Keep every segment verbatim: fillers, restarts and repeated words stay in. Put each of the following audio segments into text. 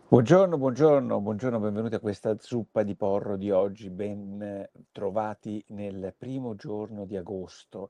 Buongiorno, buongiorno, buongiorno, benvenuti a questa zuppa di porro di oggi, ben eh, trovati nel primo giorno di agosto.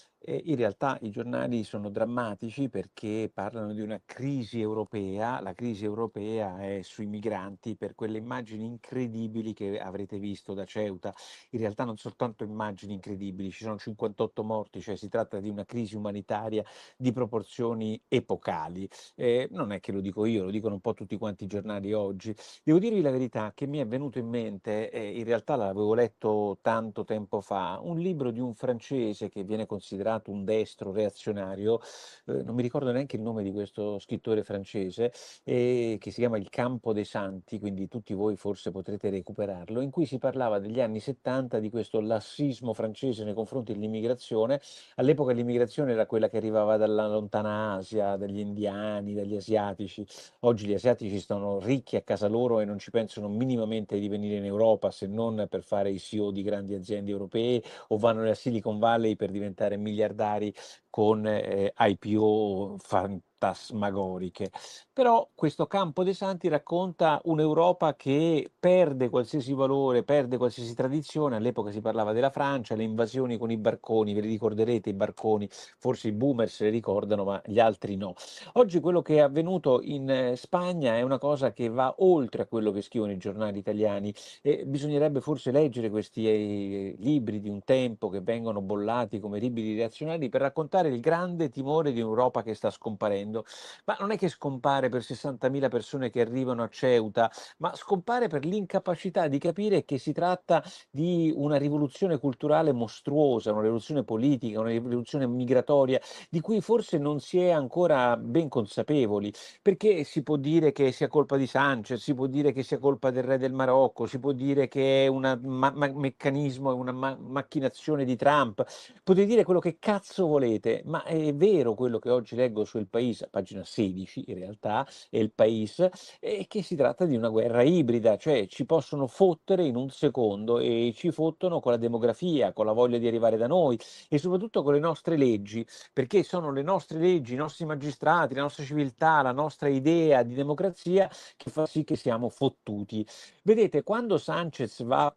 E in realtà i giornali sono drammatici perché parlano di una crisi europea, la crisi europea è sui migranti per quelle immagini incredibili che avrete visto da Ceuta. In realtà non soltanto immagini incredibili, ci sono cinquantotto morti, cioè si tratta di una crisi umanitaria di proporzioni epocali. Ehm, non è che lo dico io, lo dicono un po' tutti quanti i giornali oggi. Devo dirvi la verità che mi è venuto in mente, e in realtà l'avevo letto tanto tempo fa, un libro di un francese che viene considerato un destro reazionario, uhm, non mi ricordo neanche il nome di questo scrittore francese, ehm, che si chiama Il campo dei santi, quindi tutti voi forse potrete recuperarlo, in cui si parlava degli anni 'settanta, di questo lassismo francese nei confronti dell'immigrazione. All'epoca l'immigrazione era quella che arrivava dalla lontana Asia, dagli indiani, dagli asiatici. Oggi gli asiatici stanno ricchi a casa loro e non ci pensano minimamente di venire in Europa, se non per fare i C E O di grandi aziende europee o vanno nella Silicon Valley per diventare miliardari con eh, I P O fantasmagoriche. Però questo Campo dei Santi racconta un'Europa che perde qualsiasi valore, perde qualsiasi tradizione. All'epoca si parlava della Francia, le invasioni con i barconi, ve li ricorderete i barconi, forse i boomer se li ricordano, ma gli altri no. Oggi quello che è avvenuto in eh, Spagna è una cosa che va oltre a quello che scrivono i giornali italiani e bisognerebbe forse leggere questi eh, libri di un tempo che vengono bollati come libri reazionari per raccontare il grande timore di un'Europa che sta scomparendo. Ma non è che scompare per sessantamila persone che arrivano a Ceuta, ma scompare per l'incapacità di capire che si tratta di una rivoluzione culturale mostruosa, una rivoluzione politica, una rivoluzione migratoria di cui forse non si è ancora ben consapevoli, perché si può dire che sia colpa di Sanchez, si può dire che sia colpa del re del Marocco, si può dire che è un meccanismo, è una ma- macchinazione di Trump, potete dire quello che cazzo volete, ma è vero quello che oggi leggo su El País, a pagina sedici in realtà, è El País, è che si tratta di una guerra ibrida, cioè ci possono fottere in un secondo e ci fottono con la demografia, con la voglia di arrivare da noi e soprattutto con le nostre leggi, perché sono le nostre leggi, i nostri magistrati, la nostra civiltà, la nostra idea di democrazia che fa sì che siamo fottuti. Vedete, quando Sanchez va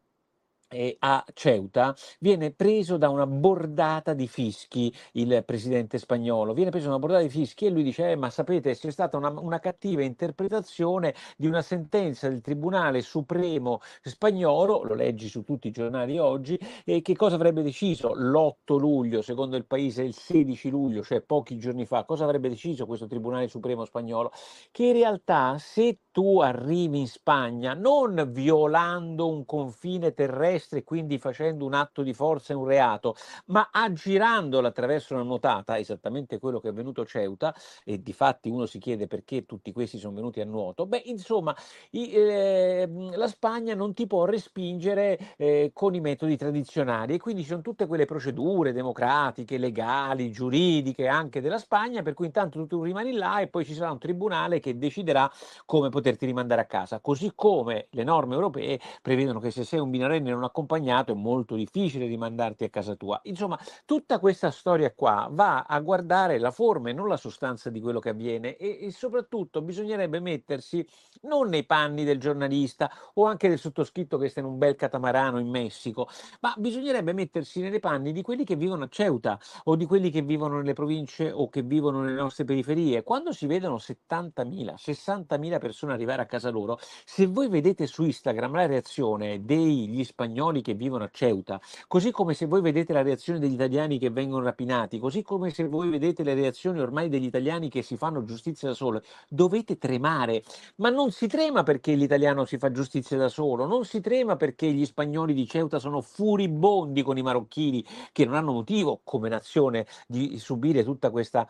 e a Ceuta viene preso da una bordata di fischi il presidente spagnolo, viene preso da una bordata di fischi e lui dice: "Eh, ma sapete c'è stata una una cattiva interpretazione di una sentenza del Tribunale Supremo spagnolo", lo leggi su tutti i giornali oggi, e che cosa avrebbe deciso l'otto luglio, secondo il Paese il sedici luglio, cioè pochi giorni fa, cosa avrebbe deciso questo Tribunale Supremo spagnolo? Che in realtà se tu arrivi in Spagna non violando un confine terrestre, quindi facendo un atto di forza e un reato, ma aggirandolo attraverso una nuotata, esattamente quello che è avvenuto a Ceuta, e difatti uno si chiede perché tutti questi sono venuti a nuoto, beh insomma i ehm, la Spagna non ti può respingere, ehm, con i metodi tradizionali e quindi ci son tutte quelle procedure democratiche, legali, giuridiche anche della Spagna, per cui intanto tu rimani là e poi ci sarà un tribunale che deciderà come poterti rimandare a casa. Così come le norme europee prevedono che se sei un minorenne non accompagnato è molto difficile rimandarti a casa tua. Insomma, tutta questa storia qua va a guardare la forma e non la sostanza di quello che avviene e e soprattutto bisognerebbe mettersi non nei panni del giornalista o anche del sottoscritto che sta in un bel catamarano in Messico, ma bisognerebbe mettersi nei panni di quelli che vivono a Ceuta o di quelli che vivono nelle province o che vivono nelle nostre periferie. Quando si vedono settantamila, sessantamila persone arrivare a casa loro, se voi vedete su Instagram la reazione degli spagnoli che vivono a Ceuta, così come se voi vedete la reazione degli italiani che vengono rapinati, così come se voi vedete le reazioni ormai degli italiani che si fanno giustizia da solo, dovete tremare. Ma non si trema perché l'italiano si fa giustizia da solo, non si trema perché gli spagnoli di Ceuta sono furibondi con i marocchini che non hanno motivo come nazione di subire tutta questa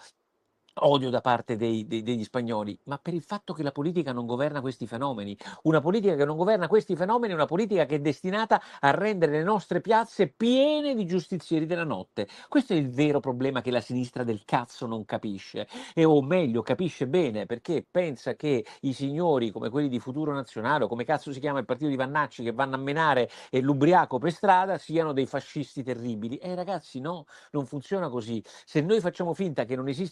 odio da parte dei dei degli spagnoli, ma per il fatto che la politica non governa questi fenomeni. Una politica che non governa questi fenomeni è una politica che è destinata a rendere le nostre piazze piene di giustizieri della notte. Questo è il vero problema che la sinistra del cazzo non capisce, e o meglio capisce bene, perché pensa che i signori come quelli di Futuro Nazionale o come cazzo si chiama il partito di Vannacci che vanno a menare, ehm, l'ubriaco per strada siano dei fascisti terribili. Eh ragazzi no, non funziona così. Se noi facciamo finta che non esista il problema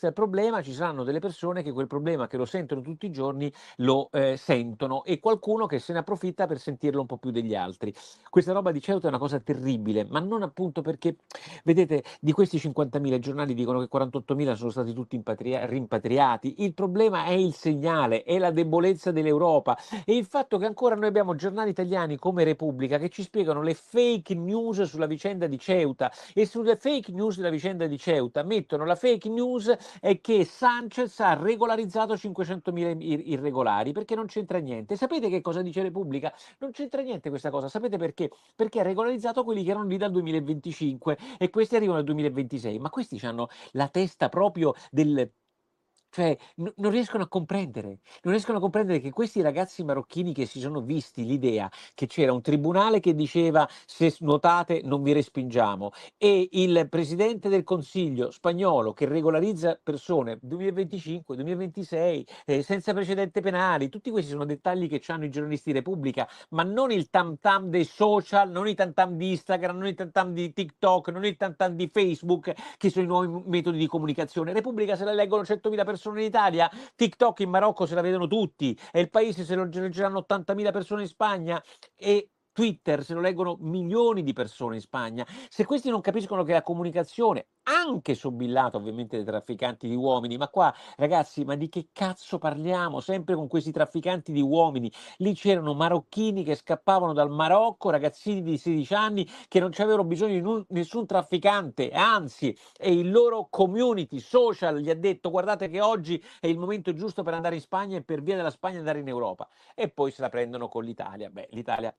problema ci saranno delle persone che quel problema, che lo sentono tutti i giorni, lo eh, sentono, e qualcuno che se ne approfitta per sentirlo un po' più degli altri. Questa roba di Ceuta è una cosa terribile, ma non appunto perché, vedete, di questi cinquantamila i giornali dicono che quarantottomila sono stati tutti impatria- rimpatriati. Il problema è il segnale, è la debolezza dell'Europa e il fatto che ancora noi abbiamo giornali italiani come Repubblica che ci spiegano le fake news sulla vicenda di Ceuta, e sulle fake news della vicenda di Ceuta mettono la fake news è che Sanchez ha regolarizzato cinquecentomila ir- irregolari, perché non c'entra niente. Sapete che cosa dice Repubblica? Non c'entra niente questa cosa. Sapete perché? Perché ha regolarizzato quelli che erano lì dal duemilaventicinque e questi arrivano al duemilaventisei. Ma questi hanno la testa proprio del... Cioè, no- non riescono a comprendere, non riescono a comprendere che questi ragazzi marocchini che si sono visti l'idea che c'era un tribunale che diceva se nuotate non vi respingiamo, e il presidente del consiglio spagnolo che regolarizza persone duemilaventicinque, duemilaventisei, eh, senza precedenti penali. Tutti questi sono dettagli che hanno i giornalisti di Repubblica, ma non il tam tam dei social, non i tam tam di Instagram, non i tam tam di TikTok, non il tam tam di Facebook, che sono i nuovi metodi di comunicazione. Repubblica se la leggono centomila persone in Italia, TikTok in Marocco se la vedono tutti, e il paese se lo leggeranno ottantamila persone in Spagna, e Twitter se lo leggono milioni di persone in Spagna. Se questi non capiscono che la comunicazione, anche sobillata ovviamente dai trafficanti di uomini, ma qua ragazzi, ma di che cazzo parliamo? Sempre con questi trafficanti di uomini. Lì c'erano marocchini che scappavano dal Marocco, ragazzini di sedici anni che non avevano bisogno di nu- nessun trafficante, anzi, e il loro community social gli ha detto: guardate che oggi è il momento giusto per andare in Spagna e per via della Spagna andare in Europa. E poi se la prendono con l'Italia. Beh, l'Italia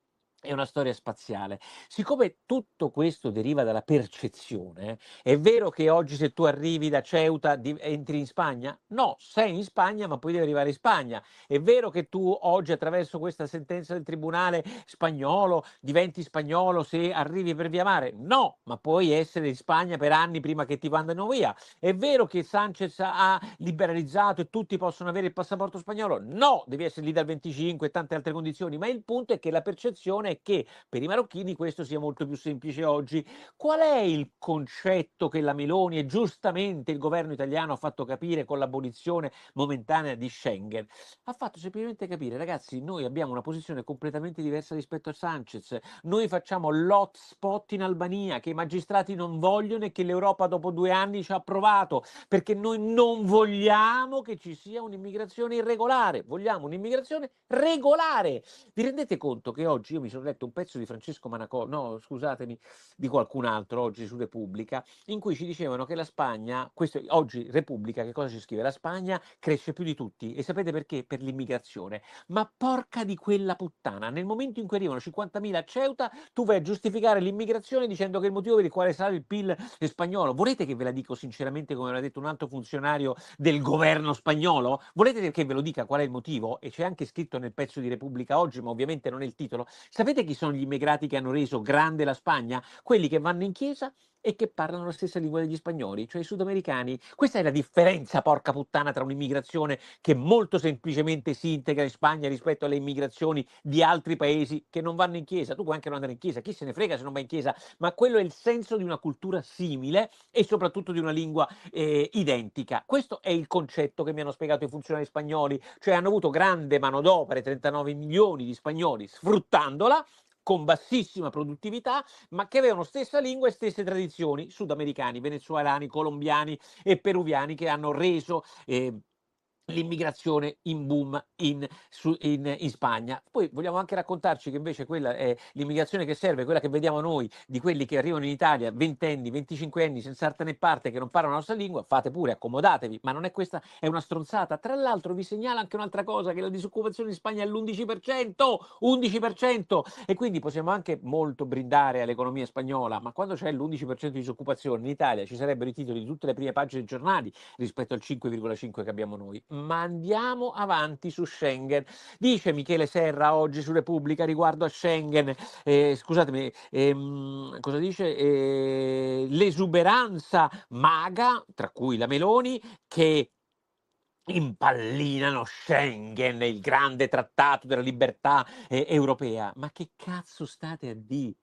è una storia spaziale. Siccome tutto questo deriva dalla percezione, è vero che oggi se tu arrivi da Ceuta di- entri in Spagna? No, sei in Spagna, ma poi devi arrivare in Spagna. È vero che tu oggi attraverso questa sentenza del tribunale spagnolo diventi spagnolo se arrivi per via mare? No, ma puoi essere in Spagna per anni prima che ti mandino via. È vero che Sanchez ha liberalizzato e tutti possono avere il passaporto spagnolo? No, devi essere lì dal venticinque e tante altre condizioni, ma il punto è che la percezione è che per i marocchini questo sia molto più semplice oggi. Qual è il concetto che la Meloni e giustamente il governo italiano ha fatto capire con l'abolizione momentanea di Schengen? Ha fatto semplicemente capire, ragazzi, noi abbiamo una posizione completamente diversa rispetto a Sanchez. Noi facciamo l'hotspot in Albania, che i magistrati non vogliono e che l'Europa dopo due anni ci ha approvato, perché noi non vogliamo che ci sia un'immigrazione irregolare, vogliamo un'immigrazione regolare. Vi rendete conto che oggi io mi sono letto un pezzo di Francesco Manacò, no, scusatemi, di qualcun altro oggi su Repubblica, in cui ci dicevano che la Spagna, questo, oggi Repubblica che cosa ci scrive? La Spagna cresce più di tutti, e sapete perché? Per l'immigrazione. Ma porca di quella puttana, nel momento in cui arrivano cinquantamila a Ceuta, tu vai a giustificare l'immigrazione dicendo che il motivo per il quale sale il P I L spagnolo. Volete che ve la dico sinceramente, come mi ha detto un altro funzionario del governo spagnolo? Volete che ve lo dica qual è il motivo? E c'è anche scritto nel pezzo di Repubblica oggi, ma ovviamente non è il titolo. Sapete chi sono gli immigrati che hanno reso grande la Spagna? Quelli che vanno in chiesa e che parlano la stessa lingua degli spagnoli, cioè i sudamericani. Questa è la differenza, porca puttana, tra un'immigrazione che molto semplicemente si integra in Spagna rispetto alle immigrazioni di altri paesi che non vanno in chiesa. Tu puoi anche non andare in chiesa, chi se ne frega se non vai in chiesa, ma quello è il senso di una cultura simile e soprattutto di una lingua eh, identica. Questo è il concetto che mi hanno spiegato i funzionari spagnoli, cioè hanno avuto grande manodopera, trentanove milioni di spagnoli sfruttandola con bassissima produttività, ma che avevano stessa lingua e stesse tradizioni, sudamericani, venezuelani, colombiani e peruviani, che hanno reso eh, l'immigrazione in boom in, su, in, in Spagna. Poi vogliamo anche raccontarci che invece quella è l'immigrazione che serve, quella che vediamo noi, di quelli che arrivano in Italia, ventenni, venticinquenni, senza arte né parte, che non parlano la nostra lingua. Fate pure, accomodatevi, ma non è questa, è una stronzata. Tra l'altro vi segnala anche un'altra cosa, che la disoccupazione in Spagna è l'undici per cento, undici per cento, e quindi possiamo anche molto brindare all'economia spagnola, ma quando c'è l'undici per cento di disoccupazione in Italia ci sarebbero i titoli di tutte le prime pagine dei giornali rispetto al cinque virgola cinque che abbiamo noi. Ma andiamo avanti su Schengen. Dice Michele Serra oggi su Repubblica riguardo a Schengen, eh, scusatemi, ehm, cosa dice? Eh, l'esuberanza maga, tra cui la Meloni, che impallinano Schengen, il grande trattato della libertà eh, europea. Ma che cazzo state a dire?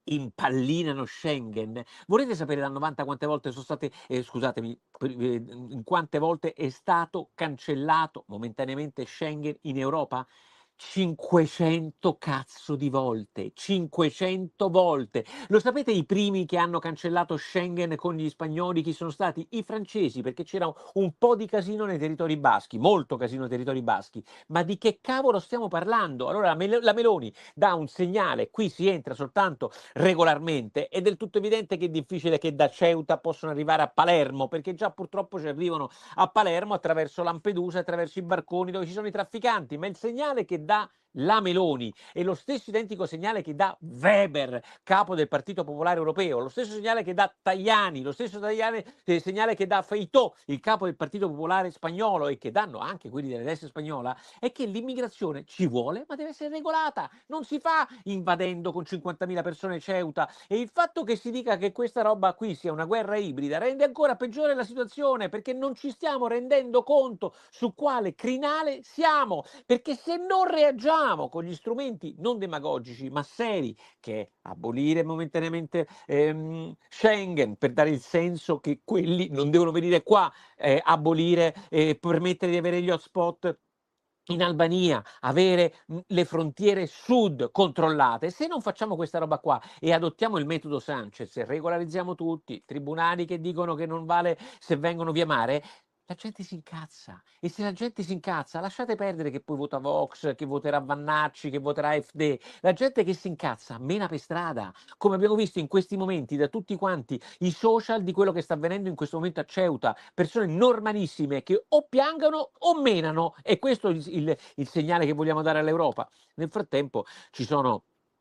impallinano Schengen. Volete sapere dal novanta quante volte sono state ehm, scusatemi, per ehm, in quante volte è stato cancellato momentaneamente Schengen in Europa? cinquecento cazzo di volte, cinquecento volte. Lo sapete i primi che hanno cancellato Schengen con gli spagnoli chi sono stati? I francesi, perché c'era un po' di casino nei territori baschi, molto casino nei territori baschi. Ma di che cavolo stiamo parlando? Allora la Mel la Meloni dà un segnale, qui si entra soltanto regolarmente, è del tutto evidente che è difficile che da Ceuta possano arrivare a Palermo, perché già purtroppo ci arrivano a Palermo attraverso Lampedusa, attraverso i barconi dove ci sono i trafficanti, ma il segnale che dà la Meloni è lo stesso identico segnale che dà Weber, capo del Partito Popolare Europeo, lo stesso segnale che dà Tajani, lo stesso tagliane, eh, segnale che dà Feijó, il capo del Partito Popolare spagnolo, e che danno anche quelli della destra spagnola, è che l'immigrazione ci vuole, ma deve essere regolata. Non si fa invadendo con cinquantamila persone Ceuta. E il fatto che si dica che questa roba qui sia una guerra ibrida rende ancora peggiore la situazione, perché non ci stiamo rendendo conto su quale crinale siamo. Perché se non reagiamo con gli strumenti non demagogici, ma seri, che è abolire momentaneamente ehm, Schengen per dare il senso che quelli non devono venire qua, eh, abolire e eh, permettere di avere gli hotspot in Albania, avere mh, le frontiere sud controllate. Se non facciamo questa roba qua e adottiamo il metodo Sanchez, regolarizziamo tutti, tribunali che dicono che non vale se vengono via mare, la gente si incazza. E se la gente si incazza, lasciate perdere che poi vota Vox, che voterà Vannacci, che voterà A F D. La gente che si incazza mena per strada, come abbiamo visto in questi momenti da tutti quanti i social di quello che sta avvenendo in questo momento a Ceuta, persone normalissime che o piangono o menano, e questo è il, il, il segnale che vogliamo dare all'Europa. Nel frattempo ci sono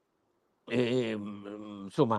Ehm, insomma,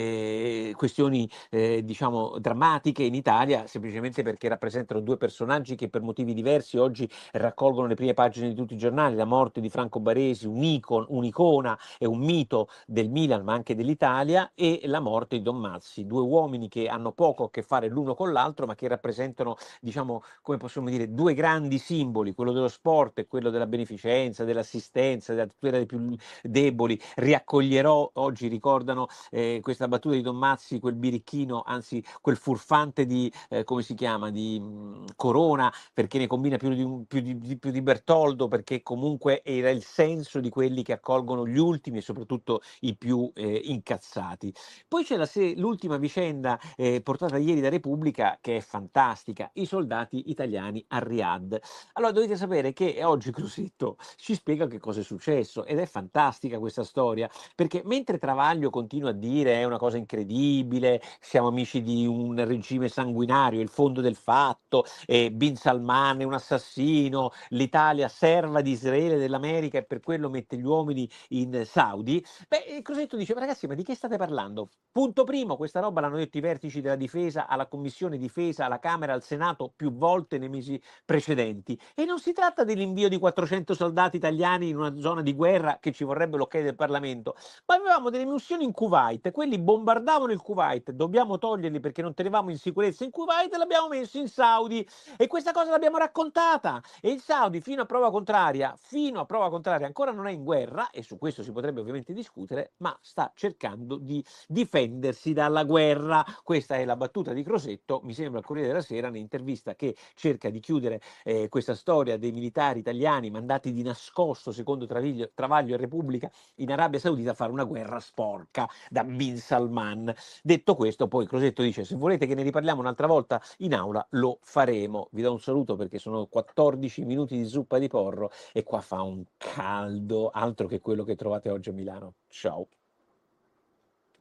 ehm, questioni, ehm, diciamo drammatiche in Italia, semplicemente perché rappresentano due personaggi che per motivi diversi oggi raccolgono le prime pagine di tutti i giornali. La morte di Franco Baresi, un icon un'icona e un mito del Milan, ma anche dell'Italia, e la morte di Don Mazzi, due uomini che hanno poco a che fare l'uno con l'altro, ma che rappresentano, diciamo, come possiamo dire, due grandi simboli, quello dello sport e quello della beneficenza, dell'assistenza, della tutela dei più deboli. Riaccoglierò, oggi ricordano eh, questa battuta di Don Mazzi, quel birichino, anzi quel furfante di, eh, come si chiama, di mh, Corona, perché ne combina più di, un, più, di, di, più di Bertoldo, perché comunque era il senso di quelli che accolgono gli ultimi e soprattutto i più eh, incazzati. Poi c'è la se- l'ultima vicenda eh, portata ieri da Repubblica, che è fantastica, i soldati italiani a Riyadh. Allora dovete sapere che oggi Crosetto ci spiega che cosa è successo, ed è fantastica questa storia, perché mentre Travaglio continua a dire è una cosa incredibile, siamo amici di un regime sanguinario, il fondo del fatto, eh, Bin Salman è un assassino, l'Italia serva di Israele e dell'America e per quello mette gli uomini in Saudi, beh, Crosetto dice, ma ragazzi, ma di che state parlando? Punto primo, questa roba l'hanno detto i vertici della difesa alla Commissione Difesa, alla Camera, al Senato più volte nei mesi precedenti. E non si tratta dell'invio di quattrocento soldati italiani in una zona di guerra che ci vorrebbe l'ok del Parlamento, ma avevamo delle missioni in Kuwait, quelli bombardavano il Kuwait, dobbiamo toglierli perché non tenevamo in sicurezza in Kuwait, l'abbiamo messo in Saudi, e questa cosa l'abbiamo raccontata, e il Saudi fino a prova contraria, fino a prova contraria ancora non è in guerra, e su questo si potrebbe ovviamente discutere, ma sta cercando di difendersi dalla guerra. Questa è la battuta di Crosetto, mi sembra il Corriere della Sera, un'intervista che cerca di chiudere eh, questa storia dei militari italiani mandati di nascosto, secondo Traviglio, Travaglio e Repubblica, in Arabia Saudita a fare una guerra sporca da Bin Salman. Detto questo, poi Crosetto dice, se volete che ne riparliamo un'altra volta in aula, lo faremo. Vi do un saluto perché sono quattordici minuti di zuppa di porro e qua fa un caldo, altro che quello che trovate oggi a Milano. Ciao.